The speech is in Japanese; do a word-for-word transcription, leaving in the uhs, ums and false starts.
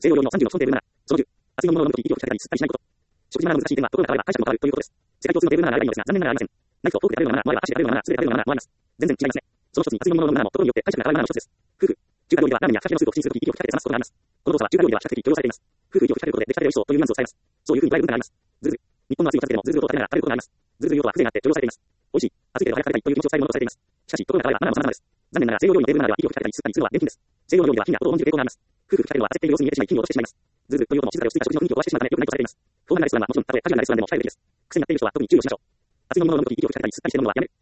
西洋料理のさんじゅうろく種類なら、そのじゅう、熱い飲み物を飲むとき息を吹きかけたり吸ったりしないこと。食事マナーの難しい点は、ところが変われば解釈も変わるということです。世界共通のテーブルマナーがあればいいのですが、残念ながらありません。ナイフとフォークで食べるマナーもあれば、箸で食べるマナー、素手で食べるマナーもあります。全然違いますね。その一つに熱い飲み物を飲むマナーも、ところによって解釈が変わるマナーの一つです。夫婦。中華料理ではラーメンやフカヒレのスープを口にするとき息を吹きかけて冷ますことがあります。この動作は中華料理では比較的許容されています。夫婦息を吹きかけることで出来たて美味しそうというニュアンスを伝えます。そういうふうに捉える文化があります。ズルズル。日本の暑いお茶漬けでもズルズルと食べながら食べることがあります。ズルズル用途は風情があって許容されています。美味しい。暑いけど早く食べたいという気持ちを伝えるものとされています。しかし、ところが変わればマナーも様々です。残念ながら西洋料理のテーブルマナーでは息を吹きかけたり吸ったりするのは厳禁です。西洋料理では火がことを重んじる傾向があります。夫婦二人のは焦っている様子に見えてしまい、火に落としてしまいます。ズルズルという音も静かで落ち着いた食事の雰囲気を壊してしまうため良くないとされています。フォーマルなレストランはもちろん、たとえカジュアルなレストランでも控えるべきです。癖になっている人は特に注意をしましょう。熱い飲み物を飲むとき息を吹きかけたり吸ったりして飲むのはやめる。